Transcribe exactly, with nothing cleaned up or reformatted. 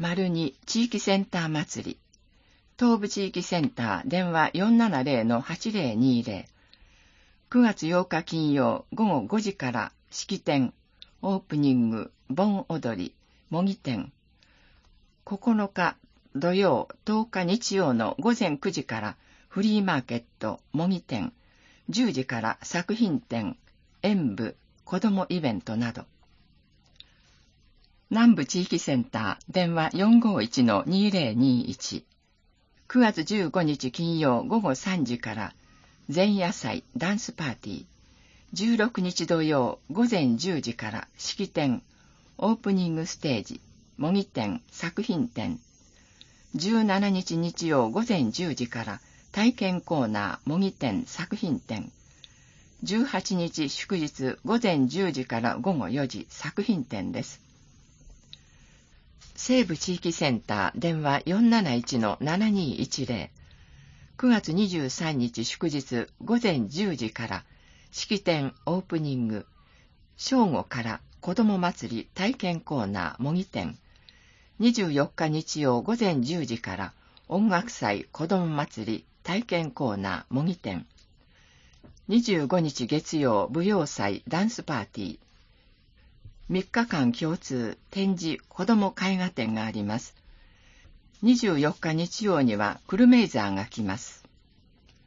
丸に地域センター祭り。東部地域センター電話 よんななゼロ はちゼロにゼロ。くがつようか金曜午後ごじから式典、オープニング、盆踊り、模擬店。ここのか土曜、とおか日曜のごぜんくじからフリーマーケット、模擬店、じゅうじから作品展、演舞、子どもイベントなど。南部地域センター電話 よんごいちのにゼロにいち。くがつじゅうごにち金曜午後さんじから前夜祭ダンスパーティー。じゅうろくにち土曜午前じゅうじから式典、オープニングステージ、模擬店、作品展。じゅうしちにち日曜午前じゅうじから体験コーナー、模擬店、作品展。じゅうはちにち祝日午前じゅうじから午後よじ、作品展です。西部地域センター電話 よんなないちのななにいちゼロ。くがつにじゅうさんにち祝日午前じゅうじから式典オープニング、正午から子ども祭り体験コーナー模擬店。にじゅうよっか日曜午前じゅうじから音楽祭子ども祭り体験コーナー模擬店。にじゅうごにち月曜舞踊祭ダンスパーティー。みっかかん共通展示子ども絵画展があります。にじゅうよっか日曜にはクルメイザーが来ます。